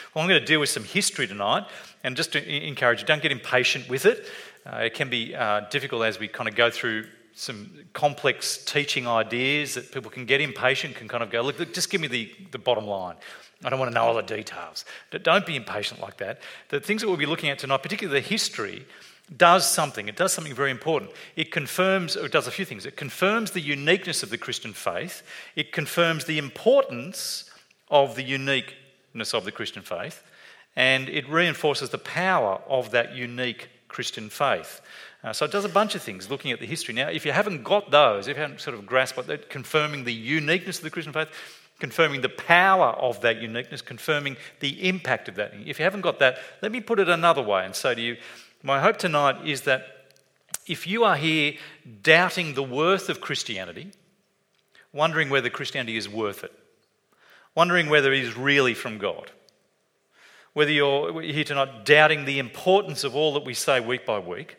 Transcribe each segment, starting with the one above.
Well, I'm going to deal with some history tonight, and just to encourage you, don't get impatient with it. It can be difficult as we kind of go through some complex teaching ideas that people can get impatient, can kind of go, look, just give me the bottom line. I don't want to know all the details. Don't be impatient like that. The things that we'll be looking at tonight, particularly the history, does something. It does something very important. It confirms, or it does a few things. It confirms the uniqueness of the Christian faith. It confirms the importance of the uniqueness of the Christian faith. And it reinforces the power of that unique Christian faith. So it does a bunch of things looking at the history. Now, if you haven't got those, if you haven't sort of grasped that, confirming the uniqueness of the Christian faith, confirming the power of that uniqueness, confirming the impact of that. If you haven't got that, let me put it another way and say to you, my hope tonight is that if you are here doubting the worth of Christianity, wondering whether Christianity is worth it, wondering whether it is really from God, whether you're here tonight doubting the importance of all that we say week by week,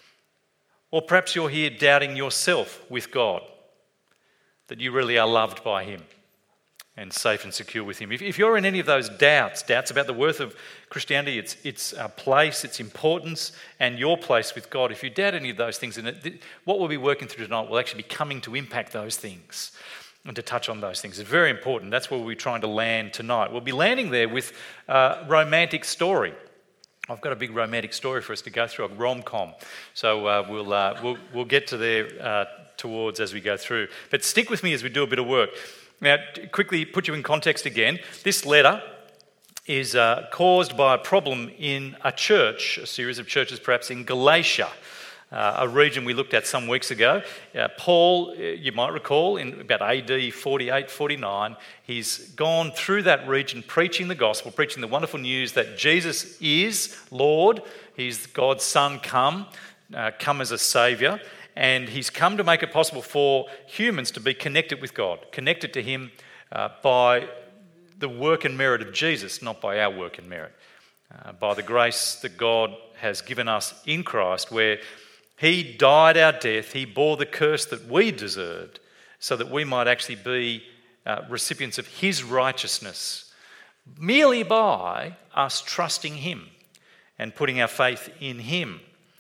or perhaps you're here doubting yourself with God, that you really are loved by Him and safe and secure with Him. If you're in any of those doubts about the worth of Christianity, its place, its importance, and your place with God, if you doubt any of those things, what we'll be working through tonight will actually be coming to impact those things and to touch on those things. It's very important. That's where we'll be trying to land tonight. We'll be landing there with a romantic story. I've got a big romantic story for us to go through, a rom-com. So we'll get to there towards as we go through. But stick with me as we do a bit of work. Now, to quickly put you in context again, this letter is caused by a problem in a church, a series of churches perhaps in Galatia, a region we looked at some weeks ago. Paul, you might recall, in about AD 48, 49, he's gone through that region preaching the gospel, preaching the wonderful news that Jesus is Lord, He's God's Son come as a Saviour, and He's come to make it possible for humans to be connected with God, connected to Him by the work and merit of Jesus, not by our work and merit. By the grace that God has given us in Christ, where He died our death, He bore the curse that we deserved, so that we might actually be recipients of His righteousness, merely by us trusting Him and putting our faith in Him.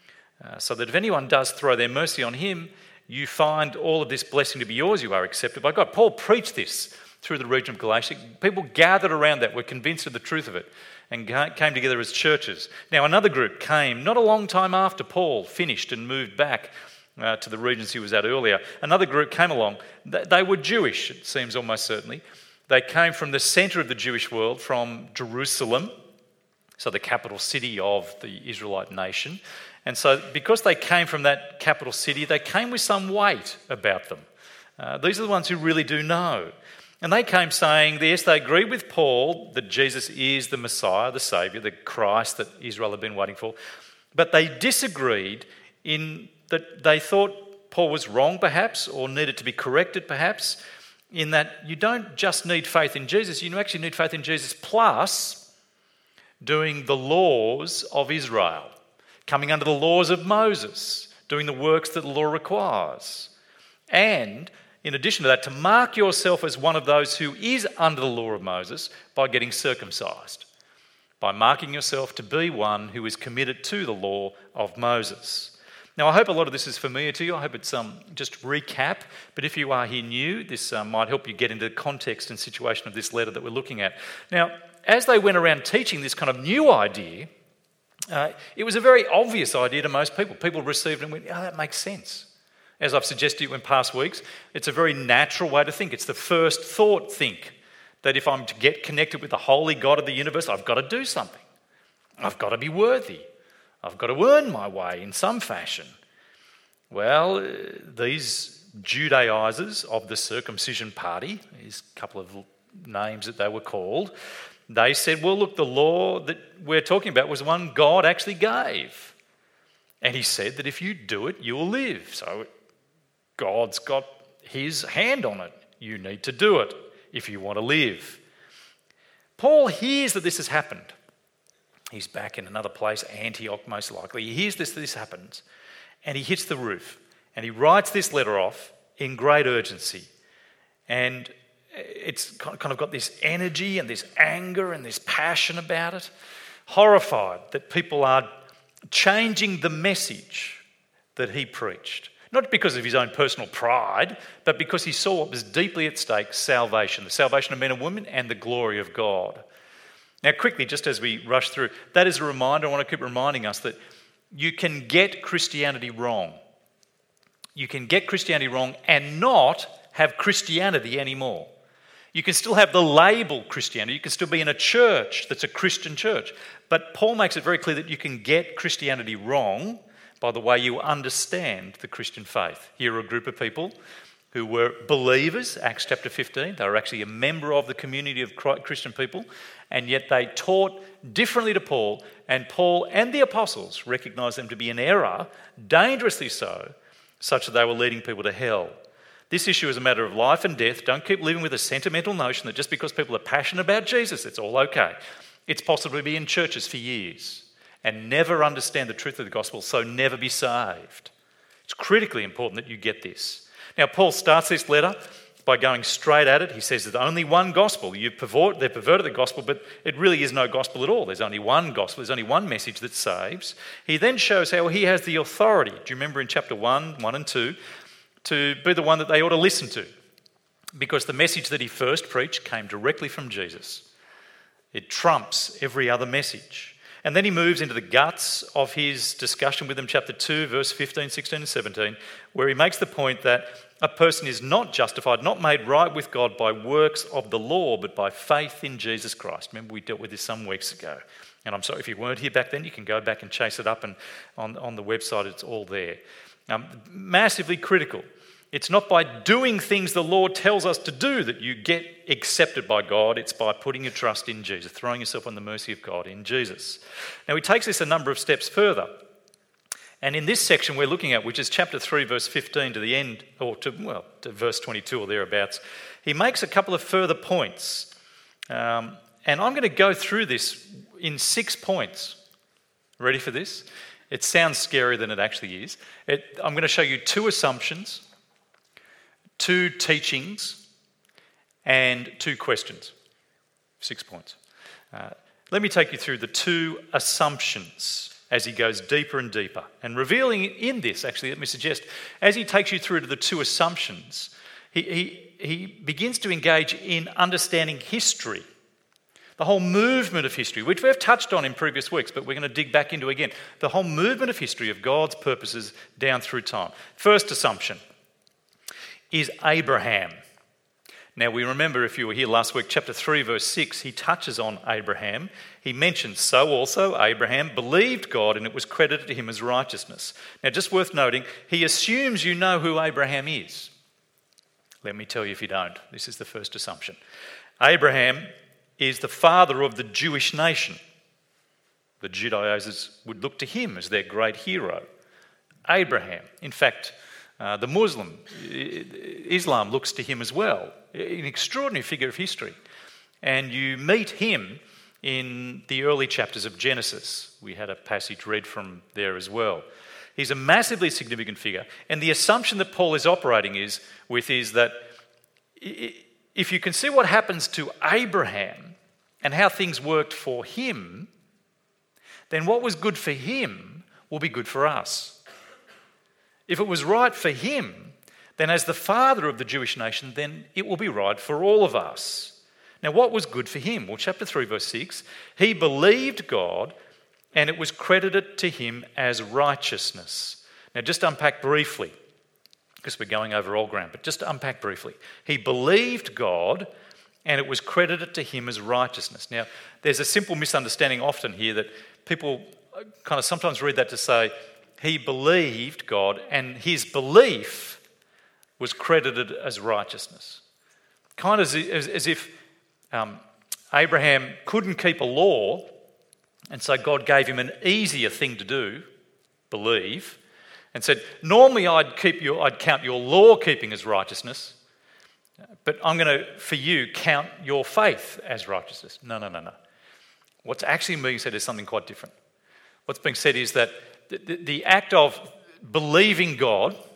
So that if anyone does throw their mercy on Him, you find all of this blessing to be yours, you are accepted by God. Paul preached this through the region of Galatia. People gathered around that, were convinced of the truth of it, and came together as churches. Now another group came not a long time after Paul finished and moved back to the regions he was at earlier. Another group came along. They were Jewish, it seems almost certainly. They came from the centre of the Jewish world, from Jerusalem, so the capital city of the Israelite nation. And so because they came from that capital city, they came with some weight about them. These are the ones who really do know. And they came saying, yes, they agreed with Paul that Jesus is the Messiah, the Saviour, the Christ that Israel had been waiting for. But they disagreed in that they thought Paul was wrong perhaps, or needed to be corrected perhaps, in that you don't just need faith in Jesus, you actually need faith in Jesus plus doing the laws of Israel, coming under the laws of Moses, doing the works that the law requires. And in addition to that, to mark yourself as one of those who is under the law of Moses by getting circumcised, by marking yourself to be one who is committed to the law of Moses. Now, I hope a lot of this is familiar to you. I hope it's just recap. But if you are here new, this might help you get into the context and situation of this letter that we're looking at. Now, as they went around teaching this kind of new idea, it was a very obvious idea to most people. People received it and went, oh, that makes sense. As I've suggested to you in past weeks, it's a very natural way to think. It's the first thought think, that if I'm to get connected with the holy God of the universe, I've got to do something. I've got to be worthy. I've got to earn my way in some fashion. Well, these Judaizers of the circumcision party, these couple of names that they were called, they said, well, look, the law that we're talking about was the one God actually gave. And He said that if you do it, you will live. So God's got His hand on it. You need to do it if you want to live. Paul hears that this has happened. He's back in another place, Antioch most likely. He hears this happens, and he hits the roof. And he writes this letter off in great urgency. And it's kind of got this energy and this anger and this passion about it. Horrified that people are changing the message that he preached. Not because of his own personal pride, but because he saw what was deeply at stake, salvation. The salvation of men and women and the glory of God. Now quickly, just as we rush through, that is a reminder. I want to keep reminding us that you can get Christianity wrong. You can get Christianity wrong and not have Christianity anymore. You can still have the label Christianity. You can still be in a church that's a Christian church. But Paul makes it very clear that you can get Christianity wrong by the way you understand the Christian faith. Here are a group of people who were believers, Acts chapter 15. They were actually a member of the community of Christian people, and yet they taught differently to Paul, and Paul and the apostles recognised them to be in error, dangerously so, such that they were leading people to hell. This issue is a matter of life and death. Don't keep living with a sentimental notion that just because people are passionate about Jesus, it's all okay. It's possible to be in churches for years and never understand the truth of the gospel, so never be saved. It's critically important that you get this. Now, Paul starts this letter by going straight at it. He says there's only one gospel. They've perverted the gospel, but it really is no gospel at all. There's only one gospel. There's only one message that saves. He then shows how he has the authority. Do you remember in chapter 1 and 2, to be the one that they ought to listen to? Because the message that he first preached came directly from Jesus. It trumps every other message. And then he moves into the guts of his discussion with them, chapter 2, verse 15, 16 and 17, where he makes the point that a person is not justified, not made right with God by works of the law, but by faith in Jesus Christ. Remember, we dealt with this some weeks ago. And I'm sorry, if you weren't here back then, you can go back and chase it up, and on the website it's all there. Massively critical. It's not by doing things the Lord tells us to do that you get accepted by God. It's by putting your trust in Jesus, throwing yourself on the mercy of God in Jesus. Now, he takes this a number of steps further. And in this section we're looking at, which is chapter 3, verse 15 to the end, or to verse 22 or thereabouts, he makes a couple of further points. And I'm going to go through this in 6 points. Ready for this? It sounds scarier than it actually is. I'm going to show you 2 assumptions, 2 teachings, and 2 questions. 6 points. Let me take you through the 2 assumptions as he goes deeper and deeper. And revealing in this, actually, let me suggest, as he takes you through to the 2 assumptions, he begins to engage in understanding history. The whole movement of history, which we've touched on in previous weeks, but we're going to dig back into again. The whole movement of history of God's purposes down through time. First assumption is Abraham. Now, we remember, if you were here last week, chapter 3, verse 6, he touches on Abraham. He mentions, so also Abraham believed God and it was credited to him as righteousness. Now, just worth noting, he assumes you know who Abraham is. Let me tell you if you don't. This is the first assumption. Abraham is the father of the Jewish nation. The Judaizers would look to him as their great hero. Abraham. In fact, the Muslim, Islam looks to him as well. An extraordinary figure of history. And you meet him in the early chapters of Genesis. We had a passage read from there as well. He's a massively significant figure. And the assumption that Paul is operating with is that if you can see what happens to Abraham and how things worked for him, then what was good for him will be good for us. If it was right for him, then as the father of the Jewish nation, then it will be right for all of us. Now, what was good for him? Well, chapter 3, verse 6, he believed God and it was credited to him as righteousness. Now, just unpack briefly, because we're going over old ground, but just to unpack briefly. He believed God and it was credited to him as righteousness. Now, there's a simple misunderstanding often here that people kind of sometimes read that to say he believed God and his belief was credited as righteousness. Kind of as if Abraham couldn't keep a law and so God gave him an easier thing to do, believe, and said, normally I'd count your law keeping as righteousness, but I'm going to, for you, count your faith as righteousness. No. What's actually being said is something quite different. What's being said is that the act of believing God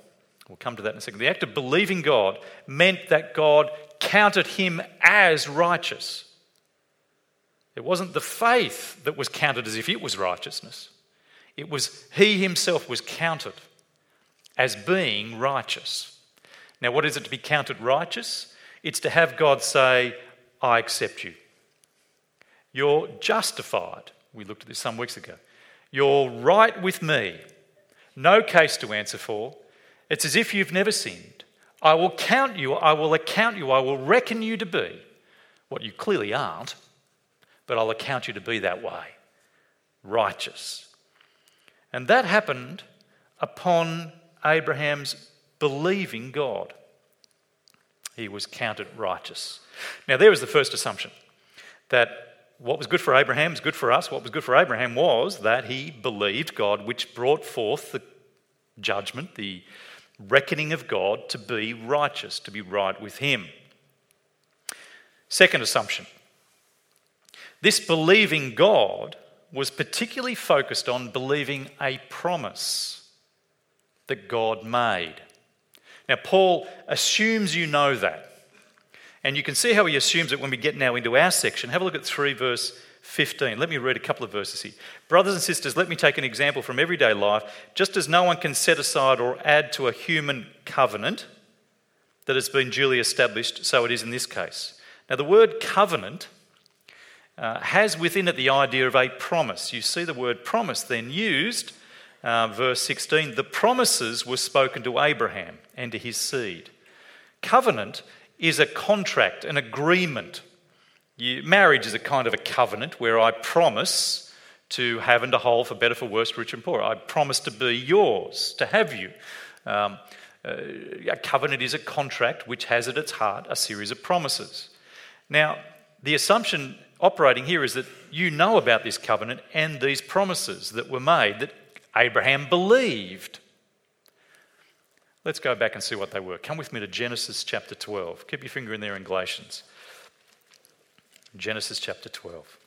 We'll come to that in a second. The act of believing God meant that God counted him as righteous. It wasn't the faith that was counted as if it was righteousness. It was he himself was counted as being righteous. Now, what is it to be counted righteous? It's to have God say, I accept you. You're justified. We looked at this some weeks ago. You're right with me. No case to answer for. It's as if you've never sinned. I will count you, I will account you, I will reckon you to be what you clearly aren't, but I'll account you to be that way. Righteous. And that happened upon Abraham's believing God. He was counted righteous. Now, there was the first assumption, that what was good for Abraham is good for us. What was good for Abraham was that he believed God, which brought forth the judgment, the reckoning of God to be righteous, to be right with him. Second assumption. This believing God was particularly focused on believing a promise that God made. Now, Paul assumes you know that. And you can see how he assumes it when we get now into our section. Have a look at 3 verse 15. Let me read a couple of verses here. Brothers and sisters, let me take an example from everyday life. Just as no one can set aside or add to a human covenant that has been duly established, so it is in this case. Now, the word covenant has within it the idea of a promise. You see the word promise then used, verse 16. The promises were spoken to Abraham and to his seed. Covenant is a contract, an agreement. Marriage is a kind of a covenant where I promise to have and to hold, for better, for worse, for rich and poor. I promise to be yours, to have you. A covenant is a contract which has at its heart a series of promises. Now, the assumption operating here is that you know about this covenant and these promises that were made that Abraham believed. Let's go back and see what they were. Come with me to Genesis chapter 12. Keep your finger in there in Galatians. Genesis chapter 12.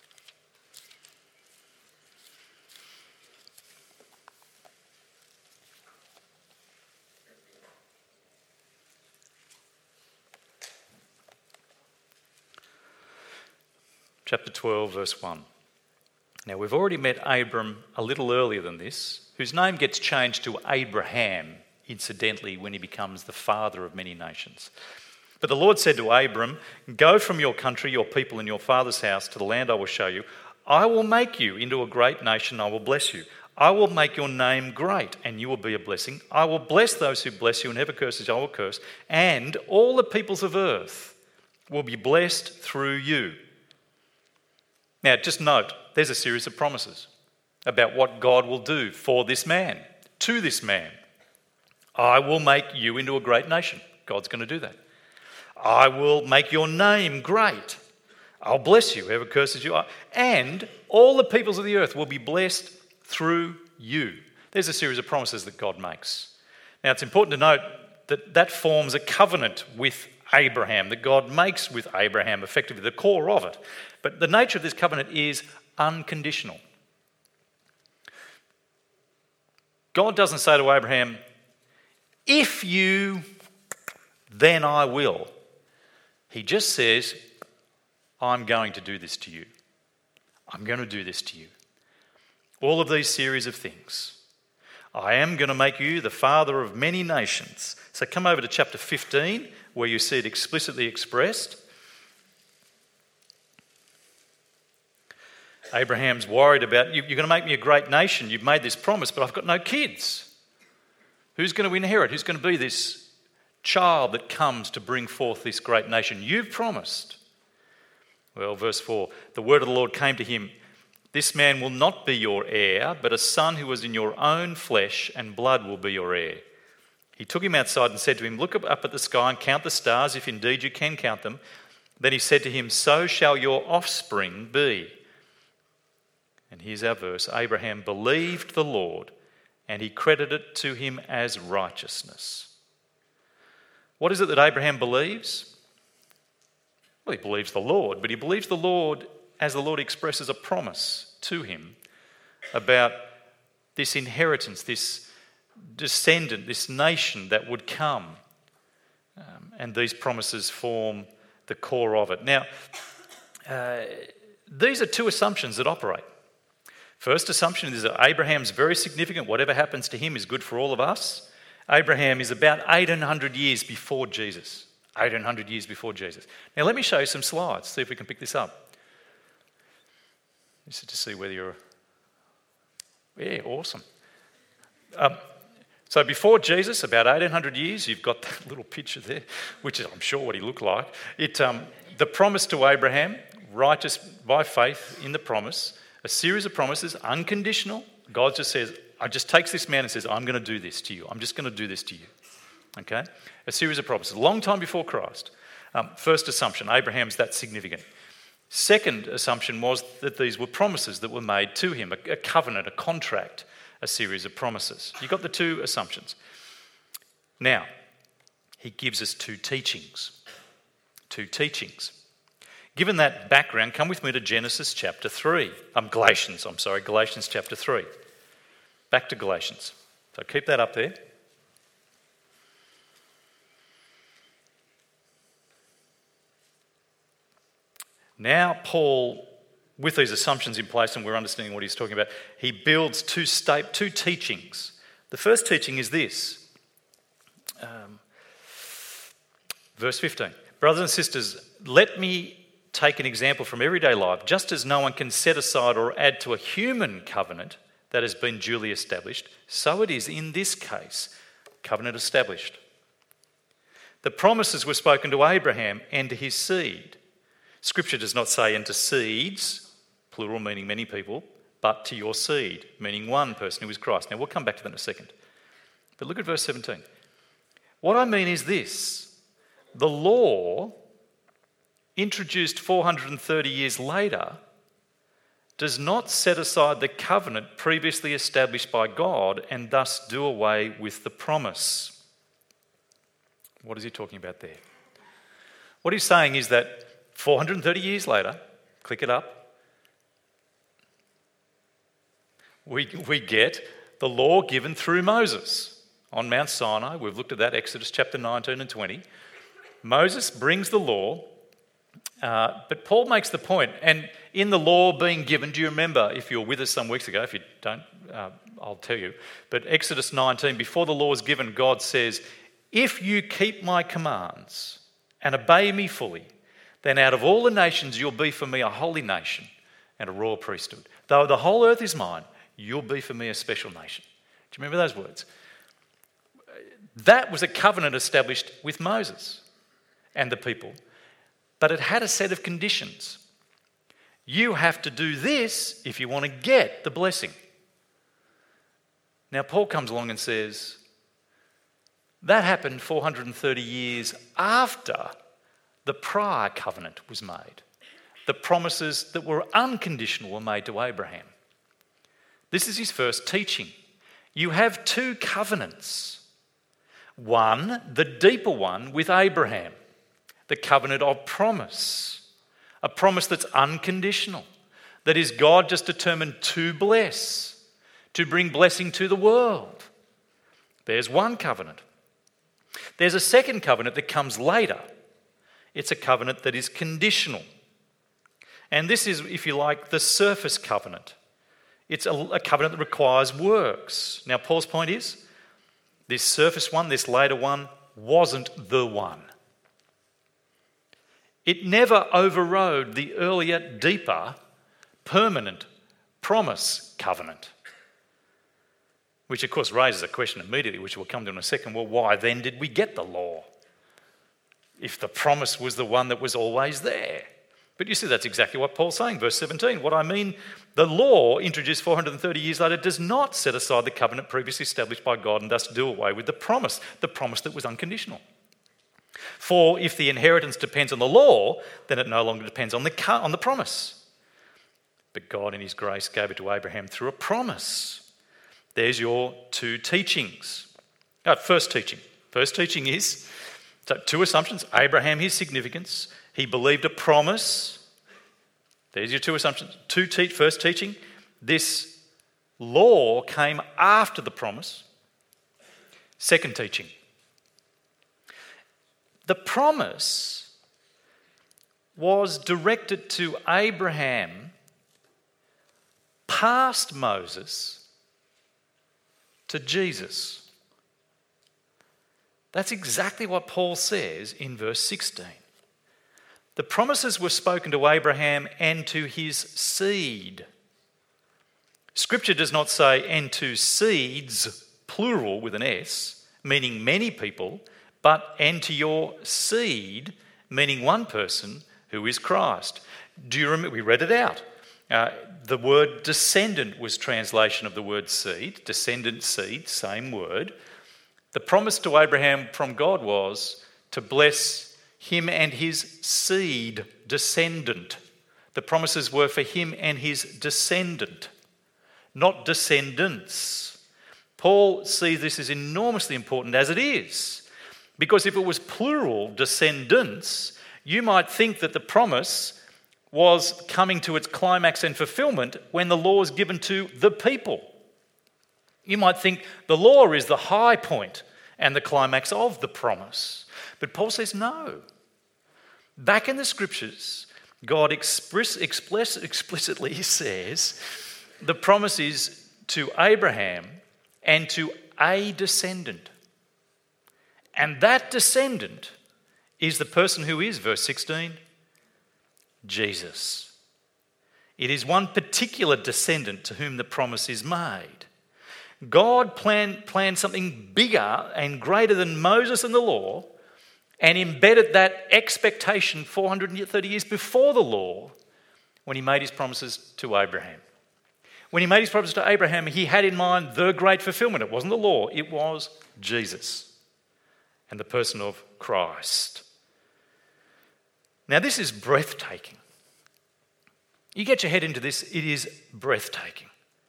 Chapter 12, verse 1. Now, we've already met Abram a little earlier than this, whose name gets changed to Abraham, incidentally, when he becomes the father of many nations. But the Lord said to Abram, go from your country, your people, and your father's house to the land I will show you. I will make you into a great nation. I will bless you. I will make your name great, and you will be a blessing. I will bless those who bless you, and whoever curses I will curse. And all the peoples of earth will be blessed through you. Now, just note, there's a series of promises about what God will do for this man, to this man. I will make you into a great nation. God's going to do that. I will make your name great. I'll bless you, whoever curses you. And all the peoples of the earth will be blessed through you. There's a series of promises that God makes. Now, it's important to note that that forms a covenant with Abraham, that God makes with Abraham, effectively the core of it. But the nature of this covenant is unconditional. God doesn't say to Abraham, if you, then I will. He just says, I'm going to do this to you. I'm going to do this to you. All of these series of things. I am going to make you the father of many nations. So come over to chapter 15, where you see it explicitly expressed. Abraham's worried about, you're going to make me a great nation. You've made this promise, but I've got no kids. Who's going to inherit? Who's going to be this child that comes to bring forth this great nation? You've promised. Well, verse 4, the word of the Lord came to him, this man will not be your heir, but a son who is in your own flesh and blood will be your heir. He took him outside and said to him, look up at the sky and count the stars, if indeed you can count them. Then he said to him, so shall your offspring be. And here's our verse, Abraham believed the Lord, and he credited it to him as righteousness. What is it that Abraham believes? Well, he believes the Lord, but he believes the Lord as the Lord expresses a promise to him about this inheritance, this descendant, this nation that would come. And these promises form the core of it. Now, these are two assumptions that operate. First assumption is that Abraham's very significant. Whatever happens to him is good for all of us. Abraham is about 1,800 years before Jesus. 1,800 years before Jesus. Now, let me show you some slides, see if we can pick this up. Just to see whether you're... Yeah, awesome. So before Jesus, about 1,800 years, you've got that little picture there, which is, I'm sure, what he looked like. The promise to Abraham, righteous by faith in the promise, a series of promises, unconditional. God just says, just takes this man and says, I'm going to do this to you. I'm just going to do this to you. Okay? A series of promises, a long time before Christ. First assumption, Abraham's that significant. Second assumption was that these were promises that were made to him, a covenant, a contract, a series of promises. You got the two assumptions. Now, he gives us two teachings. Two teachings. Given that background, come with me to Galatians chapter 3. Galatians chapter 3. Back to Galatians. So keep that up there. Now Paul, with these assumptions in place and we're understanding what he's talking about, he builds two teachings. The first teaching is this. Verse 15. Brothers and sisters, let me take an example from everyday life. Just as no one can set aside or add to a human covenant that has been duly established, so it is in this case, covenant established. The promises were spoken to Abraham and to his seed. Scripture does not say and to seeds, plural meaning many people, but to your seed, meaning one person who is Christ. Now we'll come back to that in a second. But look at verse 17. What I mean is this: the law, introduced 430 years later, does not set aside the covenant previously established by God and thus do away with the promise. What is he talking about there? What he's saying is that 430 years later, click it up, we get the law given through Moses on Mount Sinai. We've looked at that, Exodus chapter 19 and 20. Moses brings the law, but Paul makes the point, and in the law being given, do you remember, if you were with us some weeks ago, if you don't, I'll tell you, but Exodus 19, before the law is given, God says, if you keep my commands and obey me fully, then out of all the nations you'll be for me a holy nation and a royal priesthood. Though the whole earth is mine, you'll be for me a special nation. Do you remember those words? That was a covenant established with Moses and the people, but it had a set of conditions. You have to do this if you want to get the blessing. Now Paul comes along and says, that happened 430 years after the prior covenant was made. The promises that were unconditional were made to Abraham. This is his first teaching. You have two covenants. One, the deeper one with Abraham, the covenant of promise, a promise that's unconditional, that is God just determined to bless, to bring blessing to the world. There's one covenant. There's a second covenant that comes later. It's a covenant that is conditional. And this is, if you like, the surface covenant. It's a covenant that requires works. Now, Paul's point is, this surface one, this later one, wasn't the one. It never overrode the earlier, deeper, permanent promise covenant. Which, of course, raises a question immediately, which we'll come to in a second. Well, why then did we get the law? If the promise was the one that was always there. But you see, that's exactly what Paul's saying, verse 17. What I mean, the law introduced 430 years later does not set aside the covenant previously established by God and thus do away with the promise that was unconditional. For if the inheritance depends on the law, then it no longer depends on the promise. But God in his grace gave it to Abraham through a promise. There's your two teachings. First teaching. First teaching is, so two assumptions. Abraham, his significance. He believed a promise. There's your two assumptions. First teaching. This law came after the promise. Second teaching. The promise was directed to Abraham past Moses to Jesus. That's exactly what Paul says in verse 16. The promises were spoken to Abraham and to his seed. Scripture does not say and to seeds, plural with an S, meaning many people, but and to your seed, meaning one person, who is Christ. Do you remember? We read it out. The word descendant was translation of the word seed. Descendant, seed, same word. The promise to Abraham from God was to bless him and his seed, descendant. The promises were for him and his descendant, not descendants. Paul sees this as enormously important, as it is, because if it was plural, descendants, you might think that the promise was coming to its climax and fulfillment when the law is given to the people. You might think the law is the high point and the climax of the promise. But Paul says no. Back in the scriptures, God explicitly says the promise is to Abraham and to a descendant. And that descendant is the person who is, verse 16, Jesus. It is one particular descendant to whom the promise is made. God planned something bigger and greater than Moses and the law and embedded that expectation 430 years before the law when he made his promises to Abraham. When he made his promises to Abraham, he had in mind the great fulfillment. It wasn't the law, it was Jesus and the person of Christ. Now, this is breathtaking. You get your head into this, it is breathtaking.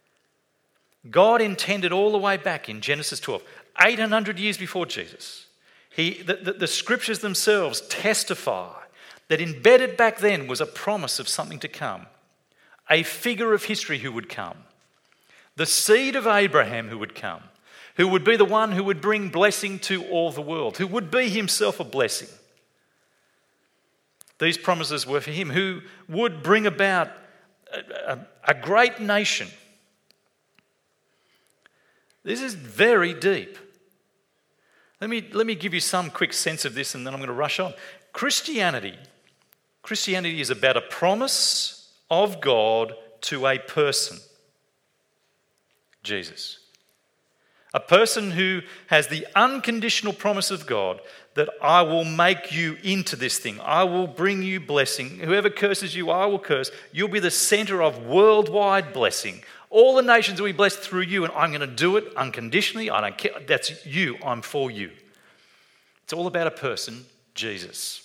God intended all the way back in Genesis 12, 800 years before Jesus. The scriptures themselves testify that embedded back then was a promise of something to come, a figure of history who would come, the seed of Abraham who would come, who would be the one who would bring blessing to all the world, who would be himself a blessing. These promises were for him, who would bring about a great nation. This is very deep. Let me give you some quick sense of this and then I'm going to rush on. Christianity is about a promise of God to a person, Jesus. A person who has the unconditional promise of God that I will make you into this thing. I will bring you blessing. Whoever curses you, I will curse. You'll be the centre of worldwide blessing. All the nations will be blessed through you, and I'm going to do it unconditionally. I don't care. That's you. I'm for you. It's all about a person, Jesus.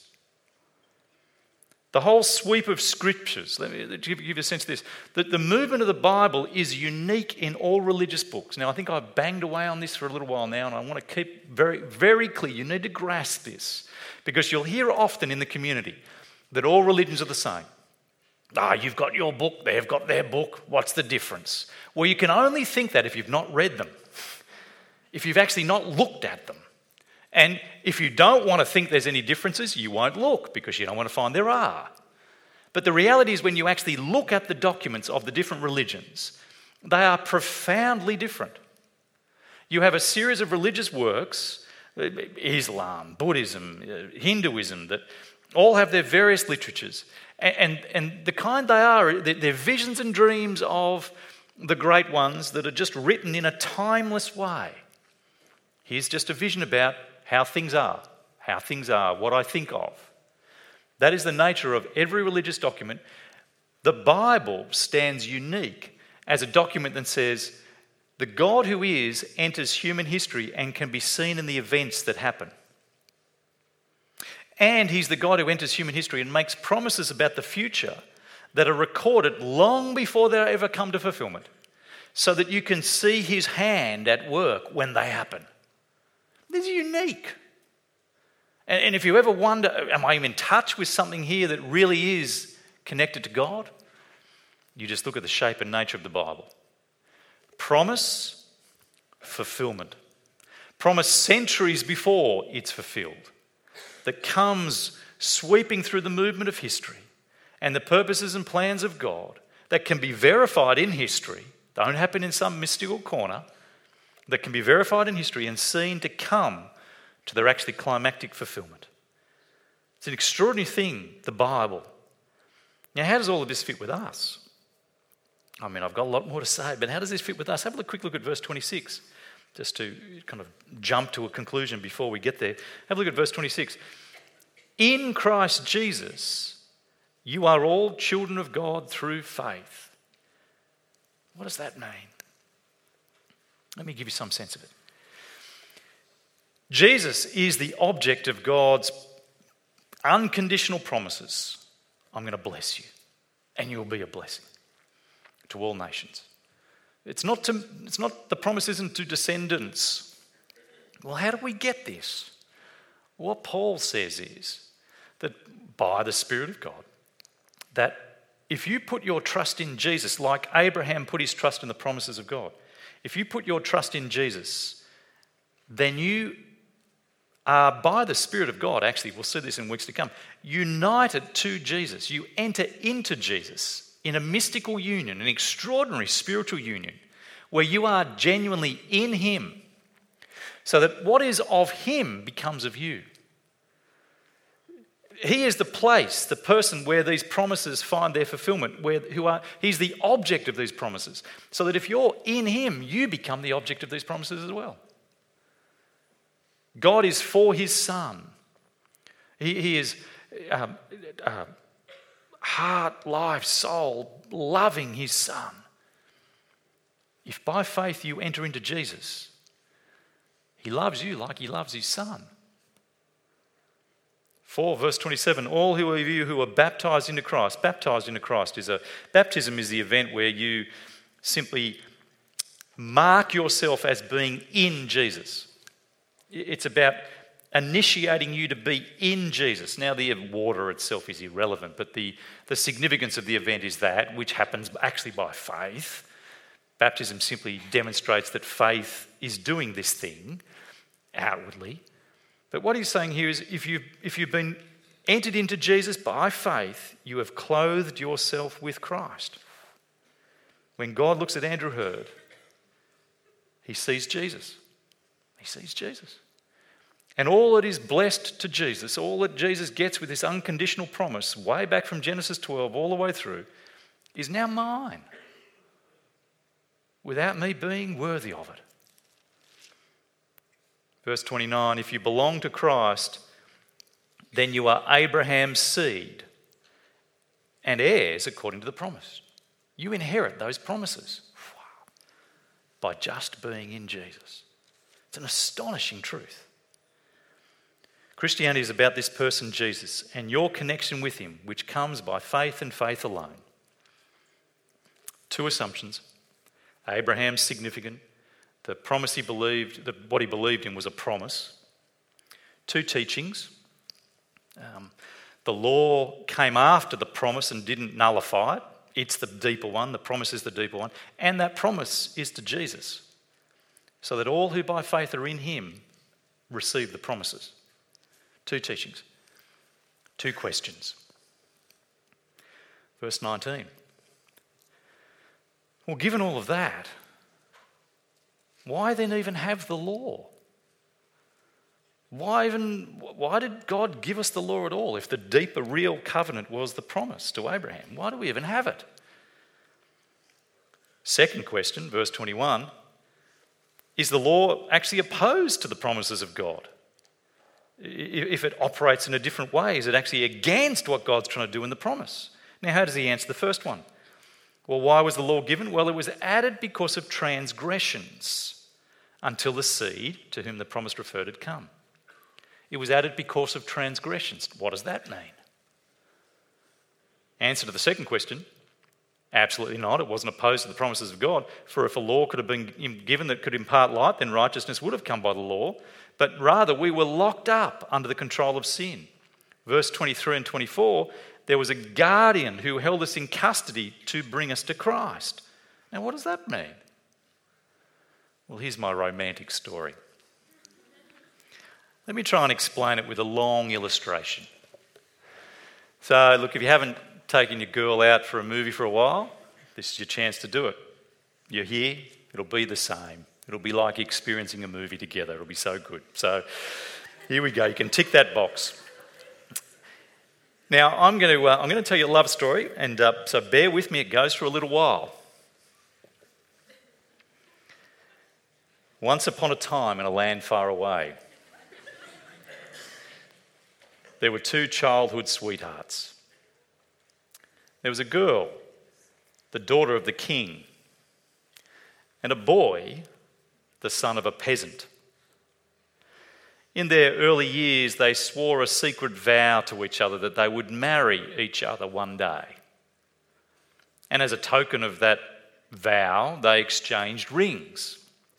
The whole sweep of scriptures, let me give you a sense of this, that the movement of the Bible is unique in all religious books. Now, I think I've banged away on this for a little while now, and I want to keep very, very clear. You need to grasp this, because you'll hear often in the community that all religions are the same. You've got your book, they've got their book, what's the difference? Well, you can only think that if you've not read them, if you've actually not looked at them. And if you don't want to think there's any differences, you won't look because you don't want to find there are. But the reality is when you actually look at the documents of the different religions, they are profoundly different. You have a series of religious works, Islam, Buddhism, Hinduism, that all have their various literatures. And the kind they are, they're visions and dreams of the great ones that are just written in a timeless way. Here's just a vision about how things are, what I think of. That is the nature of every religious document. The Bible stands unique as a document that says the God who is enters human history and can be seen in the events that happen. And he's the God who enters human history and makes promises about the future that are recorded long before they ever come to fulfillment, so that you can see his hand at work when they happen. This is unique. And if you ever wonder, am I in touch with something here that really is connected to God? You just look at the shape and nature of the Bible. Promise, fulfillment. promised centuries before it's fulfilled, that comes sweeping through the movement of history and the purposes and plans of God, that can be verified in history, don't happen in some mystical corner, that can be verified in history and seen to come to their actually climactic fulfillment. It's an extraordinary thing, the Bible. Now, how does all of this fit with us? I mean, I've got a lot more to say, but how does this fit with us? Have a quick look at verse 26, just to kind of jump to a conclusion before we get there. Have a look at verse 26. In Christ Jesus, you are all children of God through faith. What does that mean? Let me give you some sense of it. Jesus is the object of God's unconditional promises. I'm going to bless you, and you'll be a blessing to all nations. The promise isn't to descendants. Well, how do we get this? What Paul says is that by the Spirit of God, that if you put your trust in Jesus, like Abraham put his trust in the promises of God, if you put your trust in Jesus, then you are, by the Spirit of God, actually, we'll see this in weeks to come, united to Jesus. You enter into Jesus in a mystical union, an extraordinary spiritual union, where you are genuinely in him, so that what is of him becomes of you. He is the place, the person where these promises find their fulfillment, he's the object of these promises, so that if you're in him, you become the object of these promises as well. God is for his Son. He is heart, life, soul, loving his Son. If by faith you enter into Jesus, he loves you like he loves his Son. 4 verse 27, all who of you who are baptised into Christ baptism is the event where you simply mark yourself as being in Jesus. It's about initiating you to be in Jesus. Now, the water itself is irrelevant, but the significance of the event is that, which happens actually by faith. Baptism simply demonstrates that faith is doing this thing outwardly. But what he's saying here is if you've been entered into Jesus by faith, you have clothed yourself with Christ. When God looks at Andrew Hurd, he sees Jesus. He sees Jesus. And all that is blessed to Jesus, all that Jesus gets with this unconditional promise, way back from Genesis 12 all the way through, is now mine, without me being worthy of it. Verse 29, if you belong to Christ, then you are Abraham's seed and heirs according to the promise. You inherit those promises by just being in Jesus. It's an astonishing truth. Christianity is about this person, Jesus, and your connection with him, which comes by faith and faith alone. 2 assumptions. Abraham's significant. The promise he believed, what he believed in was a promise. 2 teachings. The law came after the promise and didn't nullify it. It's the deeper one. The promise is the deeper one. And that promise is to Jesus, so that all who by faith are in him receive the promises. 2 teachings. 2 questions. Verse 19. Well, given all of that, why then even have the law? Why did God give us the law at all if the deeper, real covenant was the promise to Abraham? Why do we even have it? Second question, verse 21, is the law actually opposed to the promises of God? If it operates in a different way, is it actually against what God's trying to do in the promise? Now, how does he answer the first one? Well, why was the law given? Well, it was added because of transgressions until the seed to whom the promise referred had come. It was added because of transgressions. What does that mean? Answer to the second question, absolutely not. It wasn't opposed to the promises of God. For if a law could have been given that could impart light, then righteousness would have come by the law. But rather, we were locked up under the control of sin. Verse 23 and 24, there was a guardian who held us in custody to bring us to Christ. Now, what does that mean? Well, here's my romantic story. Let me try and explain it with a long illustration. So, look, if you haven't taken your girl out for a movie for a while, this is your chance to do it. You're here, it'll be the same. It'll be like experiencing a movie together. It'll be so good. So, here we go. You can tick that box. Now, I'm going to tell you a love story, and so bear with me. It goes for a little while. Once upon a time in a land far away, there were two childhood sweethearts. There was a girl, the daughter of the king, and a boy, the son of a peasant. In their early years, they swore a secret vow to each other that they would marry each other one day. And as a token of that vow, they exchanged rings.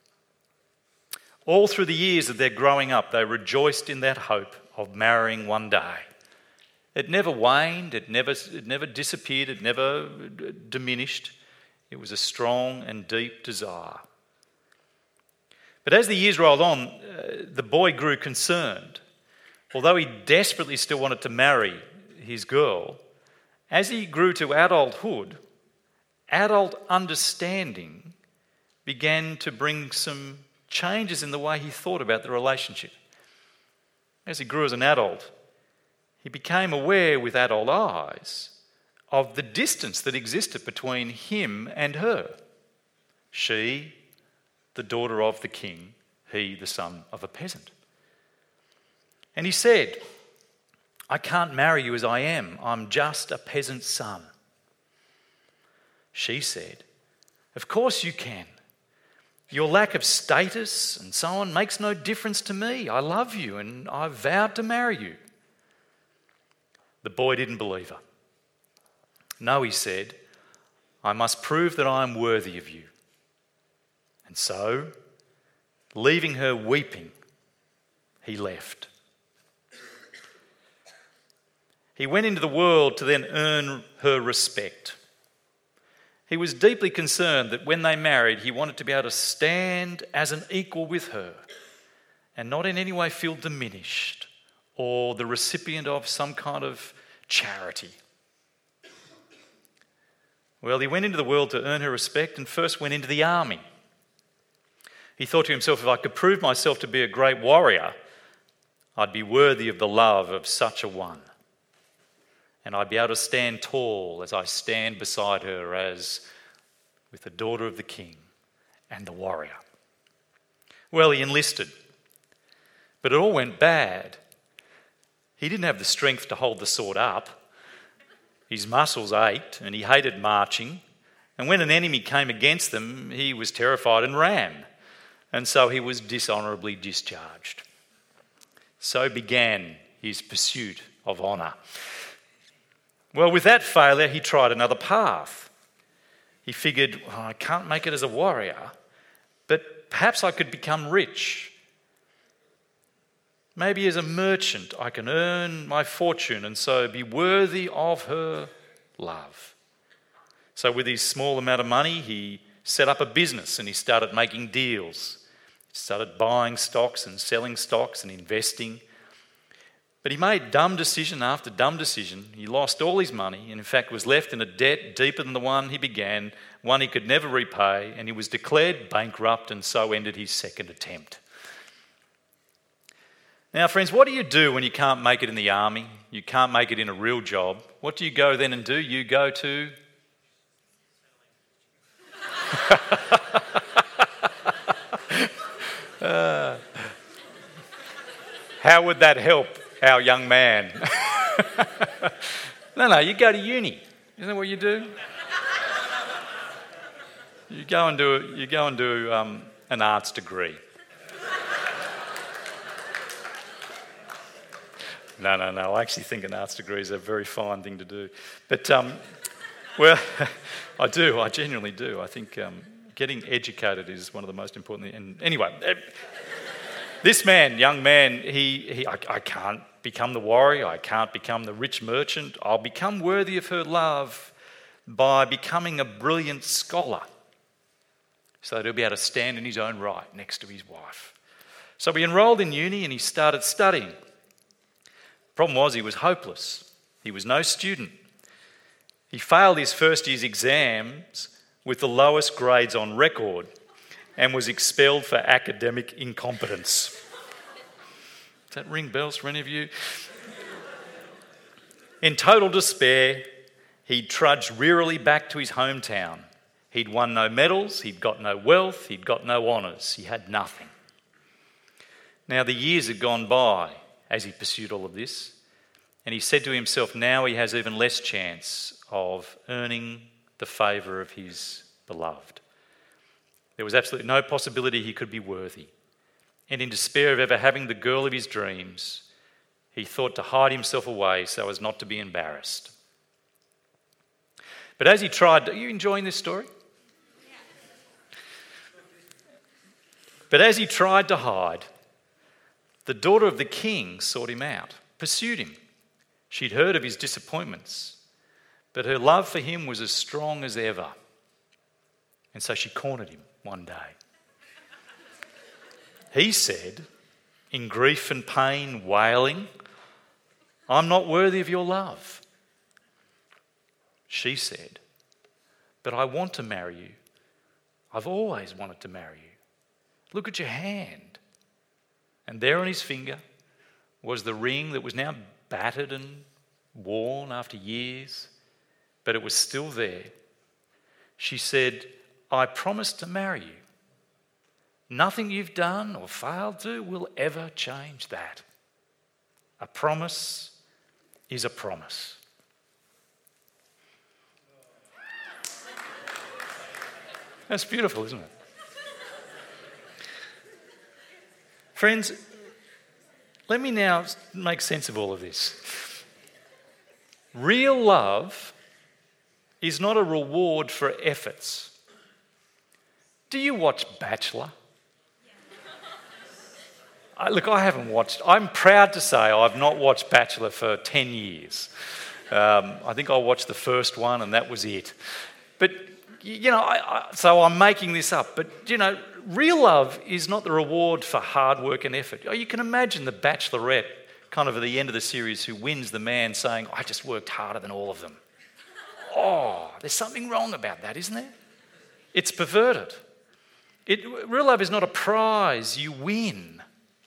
All through the years of their growing up, they rejoiced in that hope of marrying one day. It never waned, it never disappeared, it never diminished. It was a strong and deep desire. But as the years rolled on, the boy grew concerned. Although he desperately still wanted to marry his girl, as he grew to adulthood, adult understanding began to bring some changes in the way he thought about the relationship. As he grew as an adult, he became aware with adult eyes of the distance that existed between him and her. She, the daughter of the king, he, the son of a peasant. And he said, "I can't marry you as I am. I'm just a peasant's son." She said, "Of course you can. Your lack of status and so on makes no difference to me. I love you and I've vowed to marry you." The boy didn't believe her. "No," he said, "I must prove that I am worthy of you." And so, leaving her weeping, he left. He went into the world to then earn her respect. He was deeply concerned that when they married, he wanted to be able to stand as an equal with her and not in any way feel diminished or the recipient of some kind of charity. Well, he went into the world to earn her respect and first went into the army. He thought to himself, if I could prove myself to be a great warrior, I'd be worthy of the love of such a one. And I'd be able to stand tall as I stand beside her as with the daughter of the king and the warrior. Well, he enlisted, but it all went bad. He didn't have the strength to hold the sword up. His muscles ached and he hated marching. And when an enemy came against them, he was terrified and ran. And so he was dishonourably discharged. So began his pursuit of honour. Well, with that failure, he tried another path. He figured, I can't make it as a warrior, but perhaps I could become rich. Maybe as a merchant I can earn my fortune and so be worthy of her love. So with his small amount of money, he set up a business and he started making deals. He started buying stocks and selling stocks and investing. But he made dumb decision after dumb decision. He lost all his money and in fact was left in a debt deeper than the one he began, one he could never repay, and he was declared bankrupt and so ended his second attempt. Now, friends, what do you do when you can't make it in the army? You can't make it in a real job. What do you go then and do? You go to... How would that help our young man? No, you go to uni. Isn't that what you do? You go and do an arts degree. No. I actually think an arts degree is a very fine thing to do. But, well, I do. I genuinely do. I think getting educated is one of the most important things. And anyway, this man, young man, I can't become the warrior. I can't become the rich merchant. I'll become worthy of her love by becoming a brilliant scholar so that he'll be able to stand in his own right next to his wife. So he enrolled in uni and he started studying. Problem was, he was hopeless. He was no student. He failed his first year's exams with the lowest grades on record and was expelled for academic incompetence. Does that ring bells for any of you? In total despair, he trudged wearily back to his hometown. He'd won no medals, he'd got no wealth, he'd got no honours, he had nothing. Now the years had gone by as he pursued all of this, and he said to himself, now he has even less chance of earning the favour of his beloved. There was absolutely no possibility he could be worthy. And in despair of ever having the girl of his dreams, he thought to hide himself away so as not to be embarrassed. But as he tried, are you enjoying this story? But as he tried to hide, the daughter of the king sought him out, pursued him. She'd heard of his disappointments, but her love for him was as strong as ever. And so she cornered him one day. He said, in grief and pain, wailing, I'm not worthy of your love. She said, but I want to marry you. I've always wanted to marry you. Look at your hand. And there on his finger was the ring that was now battered and worn after years, but it was still there. She said, I promise to marry you. Nothing you've done or failed to will ever change that. A promise is a promise. That's beautiful, isn't it? Friends, let me now make sense of all of this. Real love is not a reward for efforts. Do you watch Bachelor? I haven't watched. I'm proud to say I've not watched Bachelor for 10 years. I think I watched the first one and that was it. But, so I'm making this up. But, real love is not the reward for hard work and effort. You can imagine the Bachelorette kind of at the end of the series who wins the man saying, I just worked harder than all of them. Oh, there's something wrong about that, isn't there? It's perverted. Real love is not a prize you win.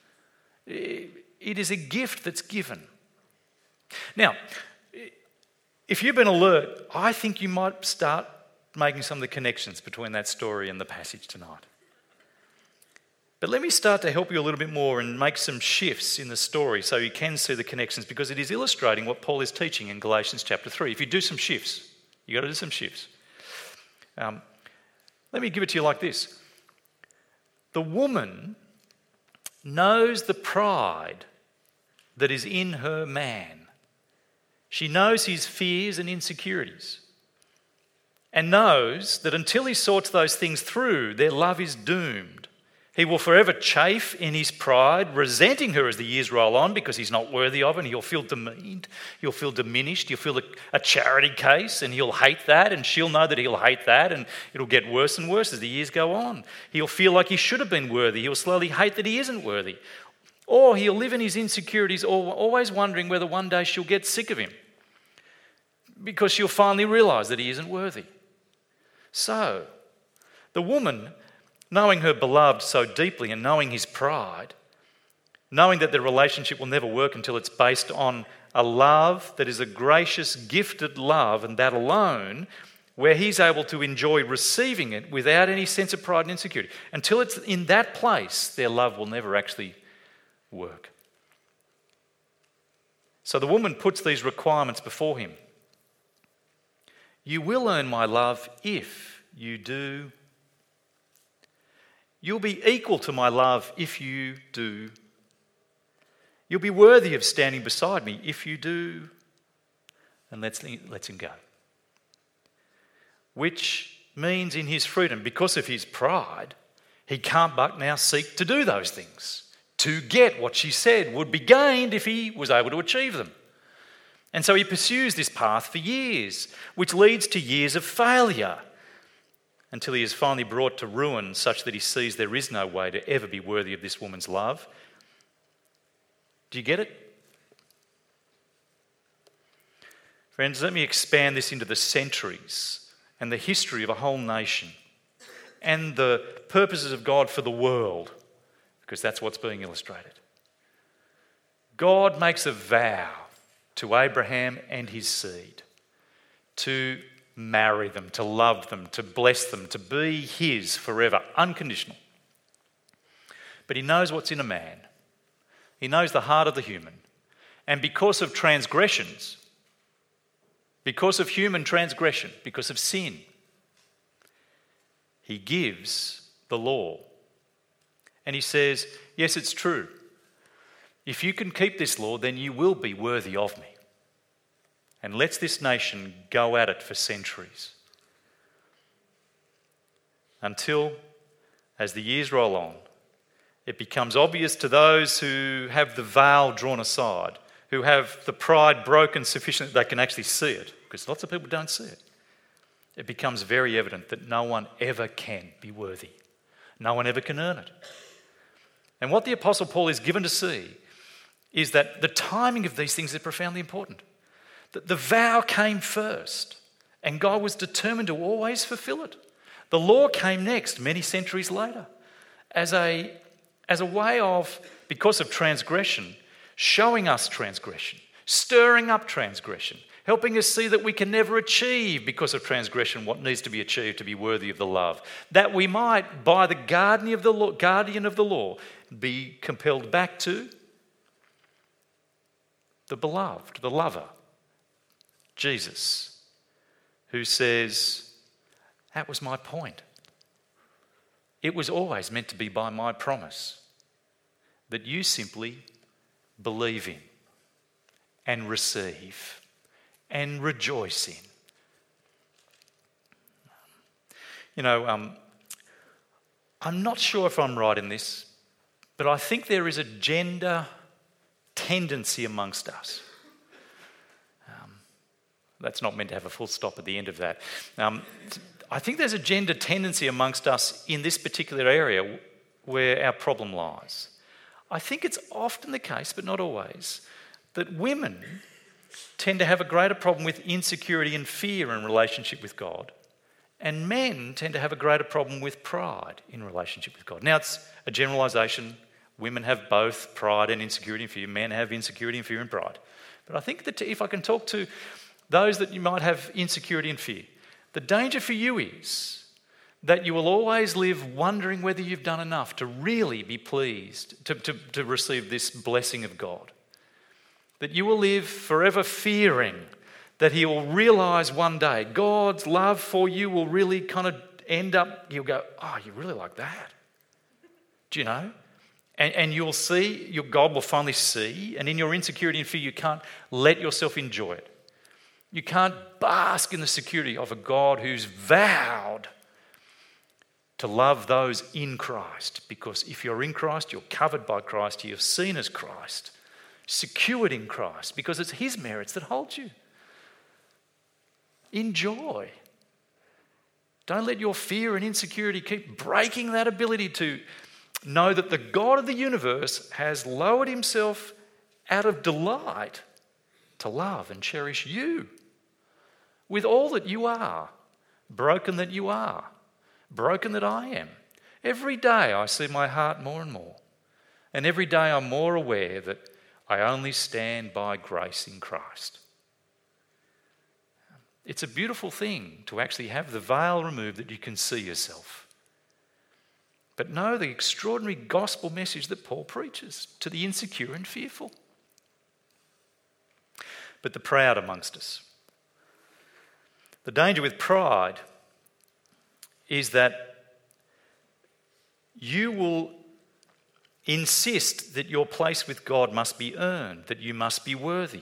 It is a gift that's given. Now, if you've been alert, I think you might start making some of the connections between that story and the passage tonight. But let me start to help you a little bit more and make some shifts in the story so you can see the connections, because it is illustrating what Paul is teaching in Galatians chapter 3. If you do some shifts, you've got to do some shifts. Let me give it to you like this. The woman knows the pride that is in her man. She knows his fears and insecurities and knows that until he sorts those things through, their love is doomed. He will forever chafe in his pride, resenting her as the years roll on because he's not worthy of her, and he'll feel demeaned, he'll feel diminished, he'll feel a charity case, and he'll hate that, and she'll know that he'll hate that, and it'll get worse and worse as the years go on. He'll feel like he should have been worthy. He'll slowly hate that he isn't worthy. Or he'll live in his insecurities, always wondering whether one day she'll get sick of him because she'll finally realise that he isn't worthy. So, the woman, knowing her beloved so deeply and knowing his pride, knowing that the relationship will never work until it's based on a love that is a gracious, gifted love, and that alone, where he's able to enjoy receiving it without any sense of pride and insecurity. Until it's in that place, their love will never actually work. So the woman puts these requirements before him. You will earn my love if you do. You'll be equal to my love if you do. You'll be worthy of standing beside me if you do. And let's him go. Which means in his freedom, because of his pride, he can't but now seek to do those things, to get what she said would be gained if he was able to achieve them. And so he pursues this path for years, which leads to years of failure. until he is finally brought to ruin such that he sees there is no way to ever be worthy of this woman's love. Do you get it? Friends, let me expand this into the centuries and the history of a whole nation and the purposes of God for the world, because that's what's being illustrated. God makes a vow to Abraham and his seed to marry them, to love them, to bless them, to be his forever, unconditional. But he knows what's in a man. He knows the heart of the human. And because of transgressions, because of human transgression, because of sin, he gives the law. And he says, yes, it's true. If you can keep this law, then you will be worthy of me. And lets this nation go at it for centuries. Until, as the years roll on, it becomes obvious to those who have the veil drawn aside, who have the pride broken sufficiently that they can actually see it, because lots of people don't see it. It becomes very evident that no one ever can be worthy. No one ever can earn it. And what the Apostle Paul is given to see is that the timing of these things is profoundly important. That the vow came first, and God was determined to always fulfill it. The law came next, many centuries later, as a way of, because of transgression, showing us transgression, stirring up transgression, helping us see that we can never achieve, because of transgression, what needs to be achieved to be worthy of the love. That we might, by the guardian of the law, be compelled back to the beloved, the lover, Jesus, who says, that was my point. It was always meant to be by my promise that you simply believe in and receive and rejoice in. I'm not sure if I'm right in this, but I think there is a gender tendency amongst us. That's not meant to have a full stop at the end of that. I think there's a gender tendency amongst us in this particular area where our problem lies. I think it's often the case, but not always, that women tend to have a greater problem with insecurity and fear in relationship with God, and men tend to have a greater problem with pride in relationship with God. Now, it's a generalisation. Women have both pride and insecurity and fear. Men have insecurity and fear and pride. But I think that if I can talk to those that you might have insecurity and fear, the danger for you is that you will always live wondering whether you've done enough to really be pleased to receive this blessing of God. That you will live forever fearing that he will realise one day God's love for you will really kind of end up, you'll go, oh, you really like that? Do you know? And you'll see, your God will finally see, and in your insecurity and fear, you can't let yourself enjoy it. You can't bask in the security of a God who's vowed to love those in Christ. Because if you're in Christ, you're covered by Christ, you're seen as Christ, secured in Christ, because it's his merits that hold you. Enjoy. Don't let your fear and insecurity keep breaking that ability to know that the God of the universe has lowered himself out of delight to love and cherish you with all that you are, broken that you are, broken that I am. Every day I see my heart more and more, and every day I'm more aware that I only stand by grace in Christ. It's a beautiful thing to actually have the veil removed that you can see yourself. But know the extraordinary gospel message that Paul preaches to the insecure and fearful. But the proud amongst us. The danger with pride is that you will insist that your place with God must be earned, that you must be worthy.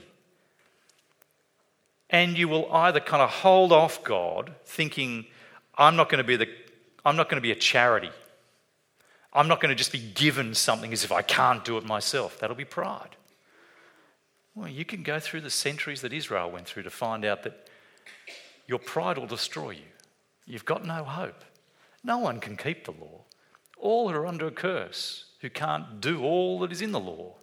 And you will either kind of hold off God, thinking, I'm not going to be a charity. I'm not going to just be given something as if I can't do it myself. That'll be pride. Well, you can go through the centuries that Israel went through to find out that your pride will destroy you. You've got no hope. No one can keep the law. All are under a curse who can't do all that is in the law.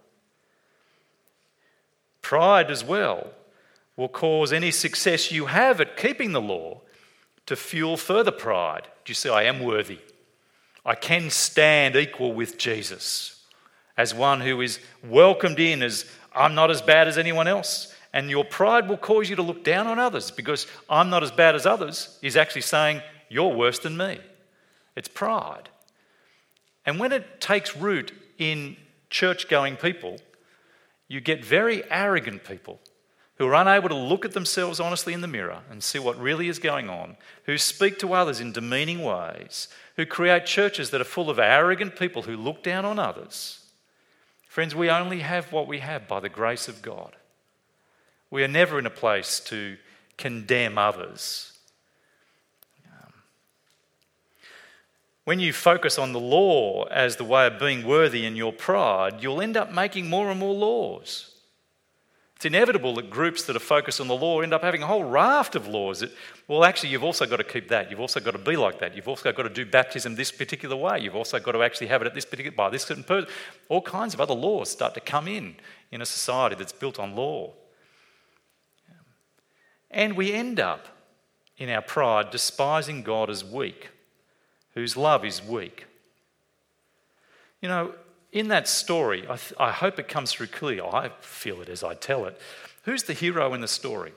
Pride as well will cause any success you have at keeping the law to fuel further pride. Do you see, I am worthy. I can stand equal with Jesus as one who is welcomed in as I'm not as bad as anyone else. And your pride will cause you to look down on others because I'm not as bad as others is actually saying you're worse than me. It's pride. And when it takes root in church-going people, you get very arrogant people who are unable to look at themselves honestly in the mirror and see what really is going on, who speak to others in demeaning ways, who create churches that are full of arrogant people who look down on others. Friends, we only have what we have by the grace of God. We are never in a place to condemn others. When you focus on the law as the way of being worthy in your pride, you'll end up making more and more laws. It's inevitable that groups that are focused on the law end up having a whole raft of laws that, well, actually, you've also got to keep that. You've also got to be like that. You've also got to do baptism this particular way. You've also got to actually have it at this particular, by this certain person. All kinds of other laws start to come in a society that's built on law. And we end up, in our pride, despising God as weak, whose love is weak. You know, in that story, I hope it comes through clearly. I feel it as I tell it. Who's the hero in the story?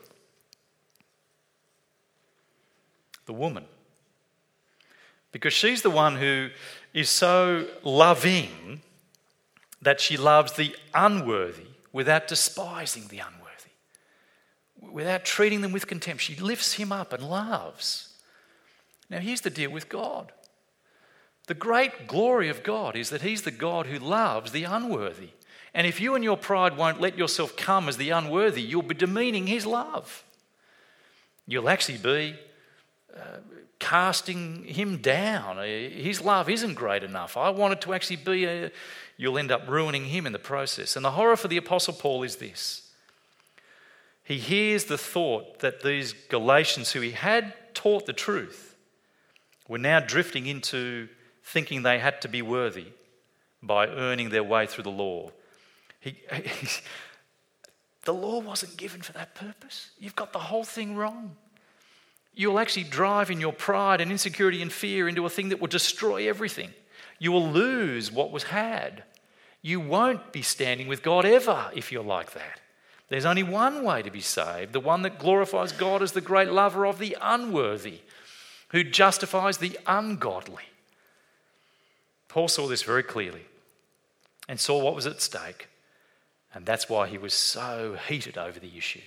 The woman. Because she's the one who is so loving that she loves the unworthy without despising the unworthy, without treating them with contempt. She lifts him up and loves. Now, here's the deal with God. The great glory of God is that he's the God who loves the unworthy. And if you and your pride won't let yourself come as the unworthy, you'll be demeaning his love. You'll actually be casting him down. His love isn't great enough. I want it to actually be you'll end up ruining him in the process. And the horror for the Apostle Paul is this. He hears the thought that these Galatians who he had taught the truth were now drifting into thinking they had to be worthy by earning their way through the law. The law wasn't given for that purpose. You've got the whole thing wrong. You'll actually drive in your pride and insecurity and fear into a thing that will destroy everything. You will lose what was had. You won't be standing with God ever if you're like that. There's only one way to be saved, the one that glorifies God as the great lover of the unworthy, who justifies the ungodly. Paul saw this very clearly and saw what was at stake, and that's why he was so heated over the issue.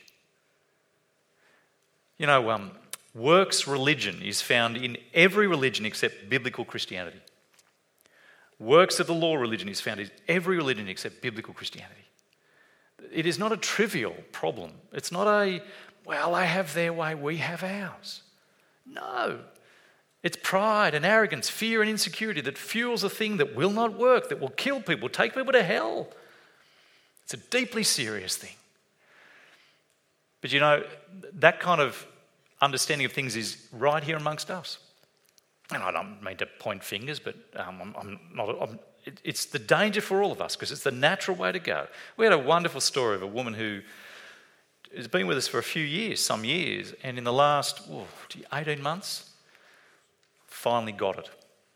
You know, works religion is found in every religion except biblical Christianity. Works of the law religion is found in every religion except biblical Christianity. It is not a trivial problem. It's not a, well, they have their way, we have ours. No. It's pride and arrogance, fear and insecurity that fuels a thing that will not work, that will kill people, take people to hell. It's a deeply serious thing. But you know, that kind of understanding of things is right here amongst us. And I don't mean to point fingers, but it's the danger for all of us because it's the natural way to go. We had a wonderful story of a woman who has been with us for a few years, some years, and in the last 18 months, finally got it.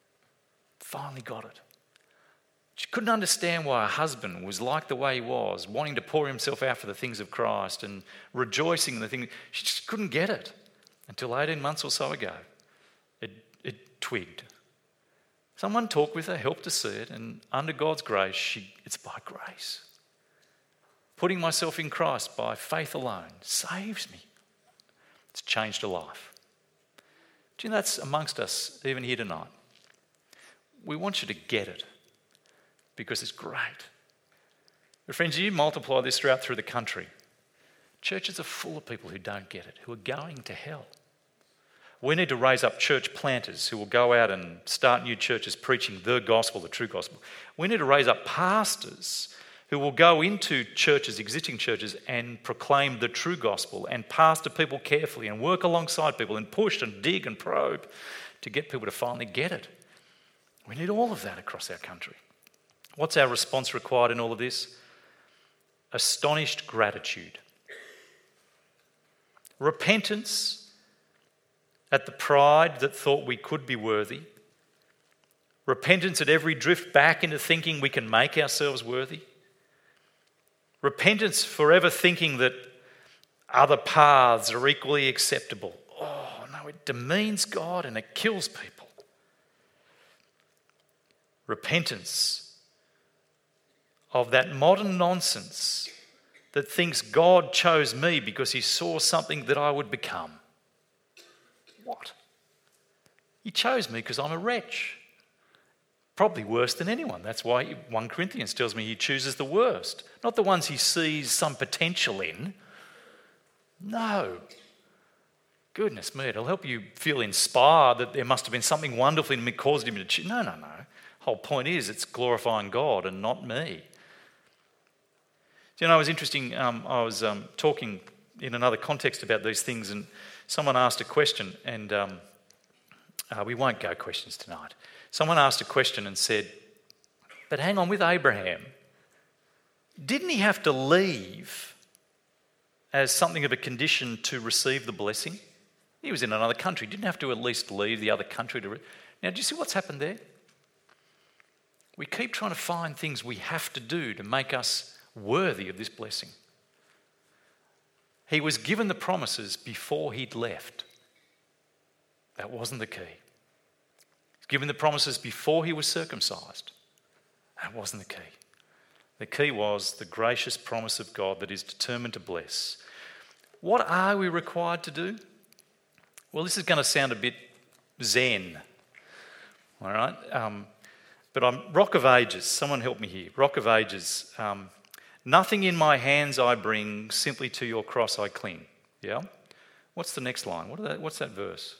She couldn't understand why her husband was like the way he was, wanting to pour himself out for the things of Christ and rejoicing in the things. She just couldn't get it until 18 months or so ago. It twigged. Someone talked with her, helped her see it, and under God's grace, it's by grace. Putting myself in Christ by faith alone saves me. It's changed her life. Do you know that's amongst us even here tonight? We want you to get it because it's great. But friends, you multiply this throughout the country. Churches are full of people who don't get it, who are going to hell. We need to raise up church planters who will go out and start new churches preaching the gospel, the true gospel. We need to raise up pastors who will go into churches, existing churches, and proclaim the true gospel and pastor people carefully and work alongside people and push and dig and probe to get people to finally get it. We need all of that across our country. What's our response required in all of this? Astonished gratitude. Repentance at the pride that thought we could be worthy. Repentance at every drift back into thinking we can make ourselves worthy. Repentance forever thinking that other paths are equally acceptable. Oh no, it demeans God and it kills people. Repentance of that modern nonsense that thinks God chose me because he saw something that I would become. What? He chose me because I'm a wretch. Probably worse than anyone. That's why 1 Corinthians tells me he chooses the worst, not the ones he sees some potential in. No. Goodness me, it'll help you feel inspired that there must have been something wonderful in me caused him to choose. No. Whole point is it's glorifying God and not me. You know, it was interesting. I was talking in another context about these things, and someone asked a question, and we won't go questions tonight. Someone asked a question and said, but hang on, with Abraham, didn't he have to leave as something of a condition to receive the blessing? He was in another country. Didn't have to at least leave the other country to... Now, do you see what's happened there? We keep trying to find things we have to do to make us worthy of this blessing. He was given the promises before he'd left. That wasn't the key. Given the promises before he was circumcised. That wasn't the key. The key was the gracious promise of God that is determined to bless. What are we required to do? Well, this is going to sound a bit Zen, all right? But I'm Rock of Ages. Someone help me here. Rock of Ages. Nothing in my hands I bring, simply to your cross I cling. Yeah? What's the next line? What's that verse?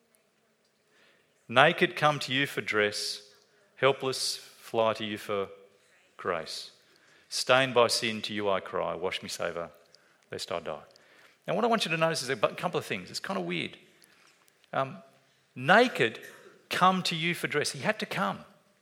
Naked come to you for dress, helpless fly to you for grace. Stained by sin to you I cry, wash me, Saviour, lest I die. Now what I want you to notice is a couple of things. It's kind of weird. Naked come to you for dress. He had to come.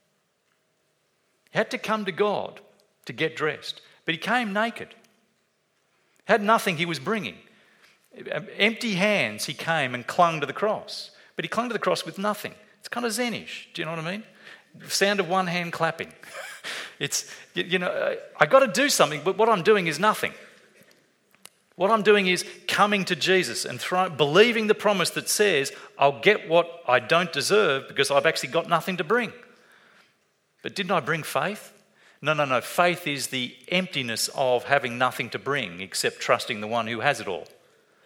He had to come to God to get dressed. But he came naked. Had nothing he was bringing. Empty hands he came and clung to the cross. But he clung to the cross with nothing. It's kind of Zenish. Do you know what I mean? The sound of one hand clapping. It's, I got to do something, but what I'm doing is nothing. What I'm doing is coming to Jesus and believing the promise that says, I'll get what I don't deserve because I've actually got nothing to bring. But didn't I bring faith? No. Faith is the emptiness of having nothing to bring except trusting the one who has it all.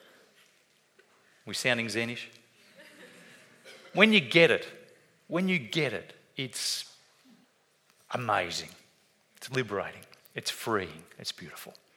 We sounding Zenish? When you get it, it's amazing. It's liberating. It's freeing. It's beautiful.